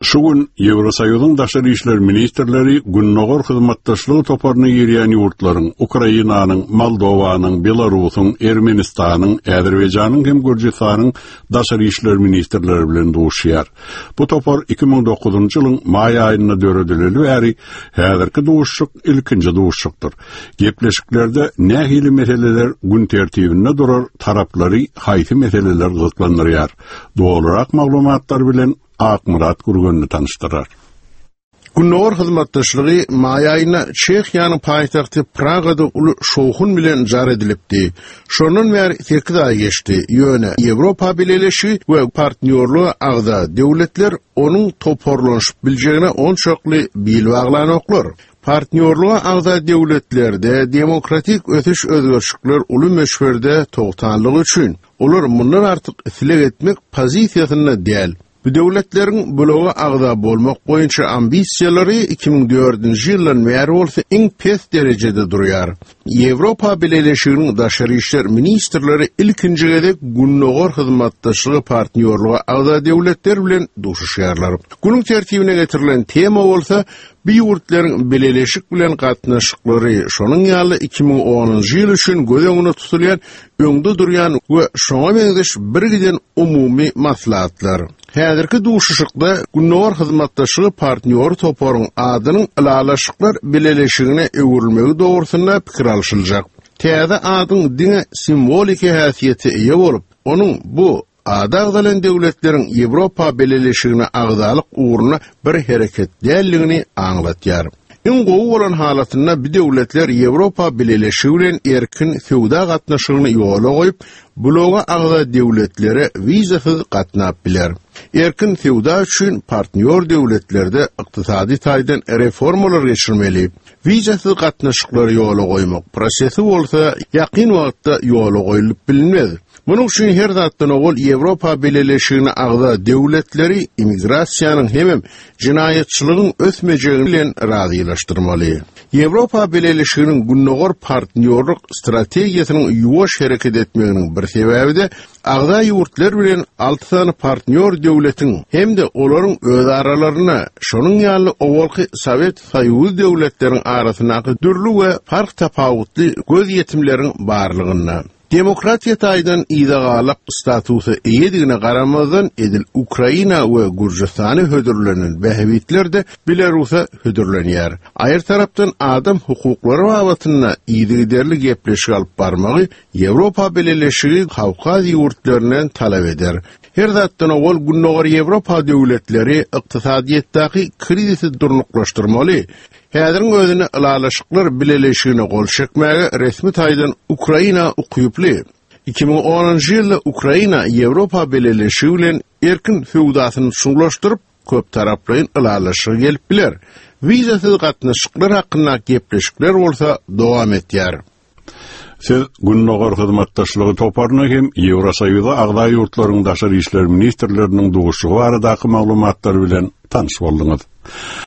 Şugun Yevrosoyuzyň daşary işler ministrleri günnogor hyzmatdaşlygy toparyny ýerýän ýurtlaryň, Ukrainanyň, Moldowanyň, Belarusyň, Ermenistanyň, Äzerbeýjanyň hem Gürjistanyň daşary işler ministrleri bilen duşýar. Bu topar 2009-njy ýylyň may aýyna döredileli bäri häzirki duşşuk ilkinji duşşukdyr. Gepleşiklerde nähili meseleler gün tertibinde durar, taraplary haýsy meseleler gyzyklandyrýar. Dogrurak maglumatlar bilen Akmurat Gurgönni tanıştırar. Günnogor hyzmatdaşlygy may aýyna Çehiýanyň paýtagty Pragada uly şowhun bilen jar edilipdi. Şonun bäri 8 ay geçdi. Ýöne Ýewropa Birleşigi we partnerligi agda döwletler onuň toparlanyşyp biljegine onçakly bil baglanoklar. Partnerligi agda döwletlerde demokratik ötüş özgörçükler uly meşberde togtanlygy üçin olar mundan artyk isleg etmek pozisiýasyna däl. Bu döwletleriň bulagy agda bolmak boýunça ambisiýalary 2004-nji ýyldan bäri bolsa iň pes derejede durýar. Ýewropa Birleşiginiň daşary işler ministrleri ilkinji gedek günnogor hyzmatdaşlygy partnerligi agda döwletler bilen duşuşýarlar. Günüň tertibine getirilen tema bolsa bu ýurtlaryň Birleşik bilen gatnaşyklary, şonuň ýaly 2010-njy ýyl üçin göz öňüne tutulýan, öňde durýan we şoňa beňzeş bir giden umumy maslahatlar. Häzirki duşuşykda günnogor hyzmatdaşlygy partner toparyň adynyň ilalaşyklar Birleşigine öwürilmegi dogrusyna pikir alşyljak. Täze adyň diňe simbolik häsiýeti ýa bolup, onuň bu adagdalan döwletleriň Ýewropa Birleşigine agdalyk uğruna bir hereket dälligini aňlatýar. Iň gowy bolan halatyna bu döwletler Ýewropa Birleşigi bilen erkin sowda gatnaşygyny ýola goýup, buloga agda döwletlere wizasyz gatnap biler. Erkin sowda üçin partner döwletlerde ykdysady taýdan reformalar geçirmeli. Wizasyz gatnaşyklary ýola goýmak prosesi bolsa ýakyn wagtda ýola goýulyp bilinmez. Munuň üçin her zatdan owul Ýewropa Birleşigine agda döwletleri immigrasiýanyň hem jinaýatçylygyň ösmejegi bilen razylaşdyrmaly. Ýewropa Birleşiginiň günnogor partnerlik strategiýasynyň ýuwaş hereket etmeginiň bir sebäbi de agda ýurtlar bilen 6 sany partner döwletiň hem de olaryň öz aralaryna, şonuň ýaly owalky Sowet Soýuzy döwletleriň arasyna dürli we fark tapawutly göz ýetimleriň barlygyna. Demokratiýa taýdan ýygalyk statusy eýedigine garamazdan edil Ukraina we Gürjistany hödürlenen bähwitler de Belarusa hödürlenýär. Aýr tarapdan adam hukuklary babatyna ýygyderli gepleşik alyp barmagy Ýewropa Birleşigi Kawkaz ýurtlarynyň talap eder. Her zatdan owul günnogor Ýewropa döwletleri ykdysadyýetdäki krizisi durnuklaşdyrmaly. Häziriň özüne ilalaşyklar Birleşigine gol çekmäge resmi taýdan Ukraina ukyply. 2010-njy ýylda Ukraina Ýewropa Birleşigi bilen erkin sowdasyny şuňlaşdyryp, köp taraply ilalaşyk gelip biler. Wizasyz gatnaşyklar hakynda gepleşikler bolsa dowam etýär. Siz günnogor hyzmatdaşlygy toparyny hem Ýewrosoýuza agda ýurtlaryň daşary işler ministrleriniň duşugy baradaky maglumatlar bilen tanış boldyňyz.